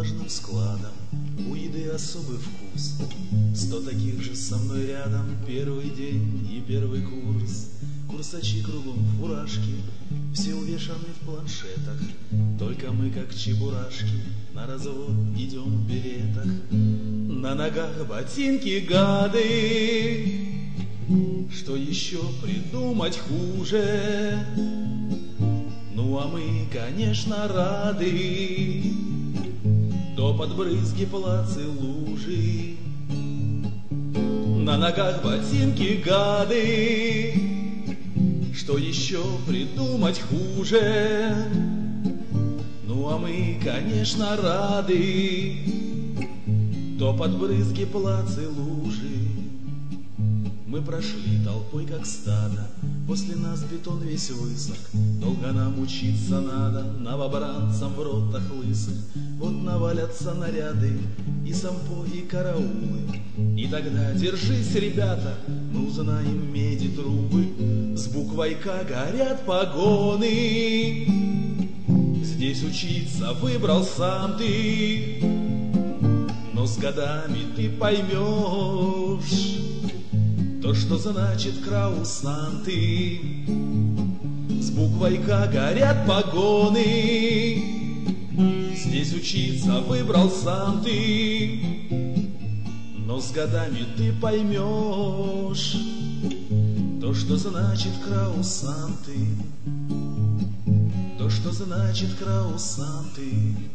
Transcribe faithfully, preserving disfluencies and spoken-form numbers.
бумажным складом, у еды особый вкус. Сто таких же со мной рядом, первый день и первый курс. Курсачи кругом фуражки, все увешаны в планшетах. Только мы, как чебурашки, на развод идем в беретах. На ногах ботинки гады, что еще придумать хуже? Ну а мы, конечно, рады, до подбрызги плацы лужи. На ногах ботинки гады, что еще придумать хуже? Ну а мы, конечно, рады, до подбрызги плацы лужи. Мы прошли толпой, как стадо, после нас бетон весь высох. Долго нам учиться надо, новобранцам в ротах лысых. Вот навалятся наряды, и сампо, и караулы. И тогда держись, ребята, мы узнаем меди трубы. С буквой К горят погоны. Здесь учиться выбрал сам ты, но с годами ты поймешь то, что значит краусанты. С буквой К горят погоны. Здесь учиться выбрал сам ты, но с годами ты поймешь то, что значит краусанты. То, что значит краусанты.